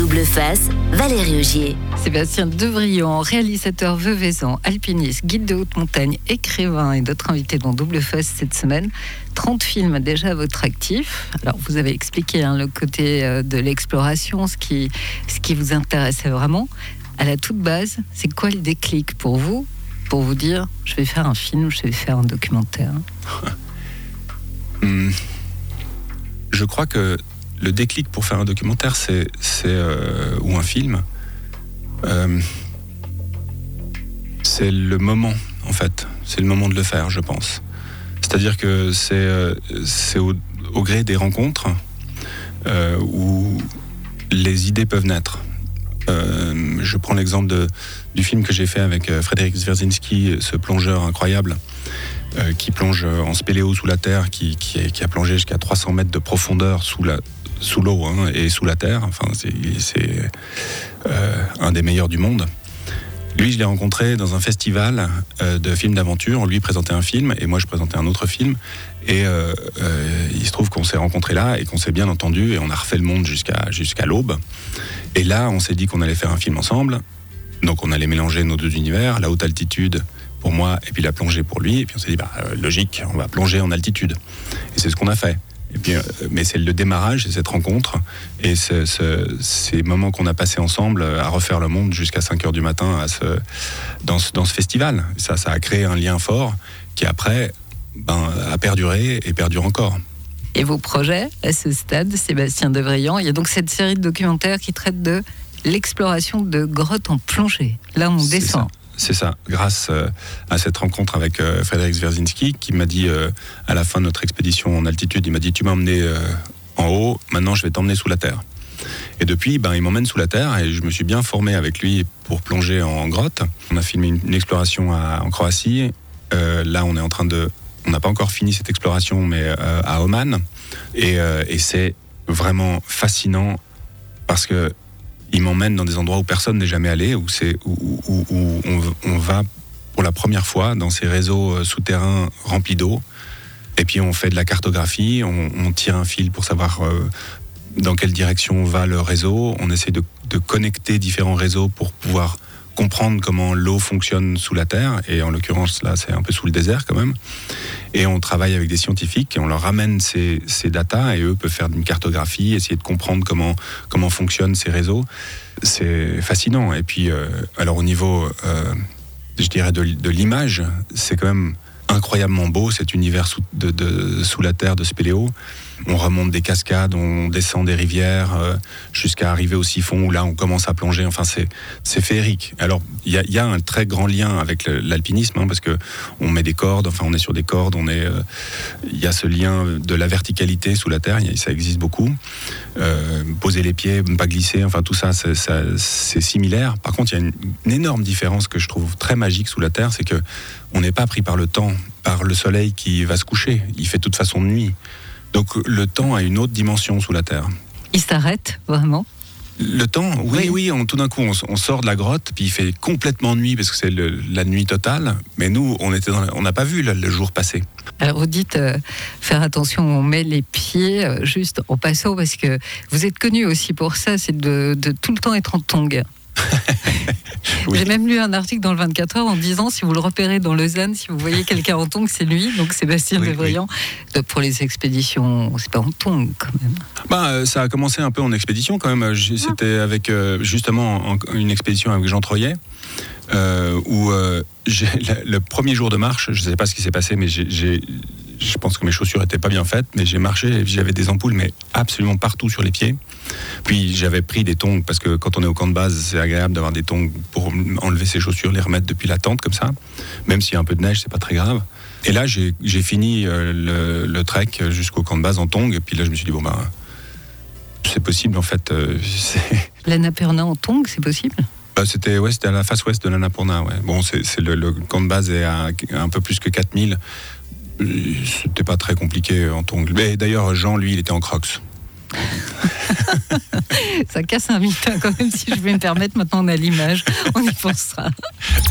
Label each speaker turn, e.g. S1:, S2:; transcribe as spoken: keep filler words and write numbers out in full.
S1: Double face, Valérie Augier.
S2: Sébastien Devrillon, réalisateur veuvezan, alpiniste, guide de haute montagne, écrivain et d'autres invités dans Double face cette semaine. trente films déjà à votre actif. Alors vous avez expliqué hein, le côté euh, de l'exploration, ce qui, ce qui vous intéressait vraiment. À la toute base, c'est quoi le déclic pour vous, pour vous dire je vais faire un film, je vais faire un documentaire?
S3: hum, Je crois que le déclic pour faire un documentaire, c'est, c'est euh, ou un film, euh, c'est le moment, en fait. C'est le moment de le faire, je pense. C'est-à-dire que c'est, euh, c'est au, au gré des rencontres euh, où les idées peuvent naître. Euh, je prends l'exemple de, du film que j'ai fait avec Frédéric Swerzinski, ce plongeur incroyable, euh, qui plonge en spéléo sous la terre, qui, qui, est, qui a plongé jusqu'à trois cents mètres de profondeur sous la sous l'eau hein, et sous la terre. Enfin, c'est, c'est euh, un des meilleurs du monde. Lui, je l'ai rencontré dans un festival euh, de films d'aventure. Lui présentait un film et moi, je présentais un autre film. Et euh, euh, il se trouve qu'on s'est rencontrés là et qu'on s'est bien entendus et on a refait le monde jusqu'à, jusqu'à l'aube. Et là, on s'est dit qu'on allait faire un film ensemble. Donc, on allait mélanger nos deux univers, la haute altitude pour moi et puis la plongée pour lui. Et puis, on s'est dit, bah, euh, logique, on va plonger en altitude. Et c'est ce qu'on a fait. Et puis, euh, mais c'est le démarrage, c'est cette rencontre et ce, ce, ces moments qu'on a passés ensemble à refaire le monde jusqu'à cinq heures du matin à ce, dans, ce, dans ce festival. Ça, ça a créé un lien fort qui après ben, a perduré et perdure encore.
S2: Et vos projets à ce stade, Sébastien Devrillon, il y a donc cette série de documentaires qui traite de l'exploration de grottes en plongée. Là, on
S3: c'est
S2: descend.
S3: Ça. C'est ça, grâce euh, à cette rencontre avec euh, Frédéric Swerzinski qui m'a dit euh, à la fin de notre expédition en altitude, il m'a dit tu m'as emmené euh, en haut, maintenant je vais t'emmener sous la terre. Et depuis, ben, il m'emmène sous la terre et je me suis bien formé avec lui pour plonger en grotte. On a filmé une, une exploration à, en Croatie. Euh, là, on est en train de, on n'a pas encore fini cette exploration, mais euh, à Oman. Et, euh, et c'est vraiment fascinant parce que il m'emmène dans des endroits où personne n'est jamais allé, où, c'est, où, où, où on, on va pour la première fois dans ces réseaux souterrains remplis d'eau. Et puis on fait de la cartographie, on, on tire un fil pour savoir euh, dans quelle direction va le réseau. On essaie de, de connecter différents réseaux pour pouvoir comprendre comment l'eau fonctionne sous la terre. Et en l'occurrence, là, c'est un peu sous le désert quand même. Et on travaille avec des scientifiques et on leur ramène ces, ces datas et eux peuvent faire une cartographie, essayer de comprendre comment, comment fonctionnent ces réseaux. C'est fascinant. Et puis, euh, alors au niveau, euh, je dirais, de, de l'image, c'est quand même incroyablement beau cet univers sous, de, de, sous la terre de spéléo. On remonte des cascades, on descend des rivières euh, jusqu'à arriver au siphon où là on commence à plonger. Enfin c'est, c'est féerique. Alors il y, y a un très grand lien avec le, l'alpinisme hein, parce que on met des cordes, enfin on est sur des cordes, on est, il euh, y a ce lien de la verticalité sous la terre, y a, ça existe beaucoup. Euh, poser les pieds, ne pas glisser, enfin tout ça c'est, ça, c'est similaire. Par contre il y a une, une énorme différence que je trouve très magique sous la terre, c'est que on n'est pas pris par le temps, par le soleil qui va se coucher. Il fait de toute façon nuit. Donc le temps a une autre dimension sous la terre.
S2: Il s'arrête vraiment?
S3: Le temps, oui, oui, oui on, tout d'un coup on, on sort de la grotte, puis il fait complètement nuit parce que c'est le, la nuit totale. Mais nous, on était dans, on n'a pas vu le, le jour passer.
S2: Alors vous dites euh, faire attention, on met les pieds euh, juste en passant parce que vous êtes connu aussi pour ça, c'est de, de tout le temps être en tongs. Oui. J'ai même lu un article dans le vingt-quatre heures en disant si vous le repérez dans Lausanne, si vous voyez quelqu'un en tongs, c'est lui, donc Sébastien oui, Devrillon. Oui. Pour les expéditions, c'est pas en tongs quand même.
S3: Bah, ça a commencé un peu en expédition quand même. C'était avec justement une expédition avec Jean Troyet. Euh, où euh, j'ai, le, le premier jour de marche, je ne sais pas ce qui s'est passé, mais j'ai, j'ai, je pense que mes chaussures n'étaient pas bien faites, mais j'ai marché et j'avais des ampoules, mais absolument partout sur les pieds. Puis j'avais pris des tongs, parce que quand on est au camp de base, c'est agréable d'avoir des tongs pour enlever ses chaussures, les remettre depuis la tente comme ça. Même s'il y a un peu de neige, c'est pas très grave. Et là, j'ai, j'ai fini euh, le, le trek jusqu'au camp de base en tongs, et puis là, je me suis dit, bon ben, c'est possible en fait. Euh, c'est...
S2: L'Annapurna en tongs, c'est possible ?
S3: Bah, c'était, ouais, c'était à la face ouest de l'Annapurna. Ouais. Bon, c'est, c'est le, le camp de base est à un peu plus que quatre mille. C'était pas très compliqué en tongs. Mais d'ailleurs, Jean, lui, il était en crocs.
S2: Ça casse un mythe quand même, si je vais me permettre. Maintenant, on a l'image. On y pensera.